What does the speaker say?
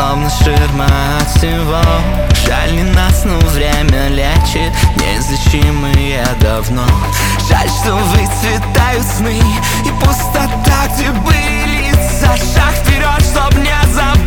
словно ширма от всего. Жаль, не нас, но время лечит неизлечимые давно. Жаль, что выцветают сны и пустота, где были лица. Шаг вперед, чтоб не забыть.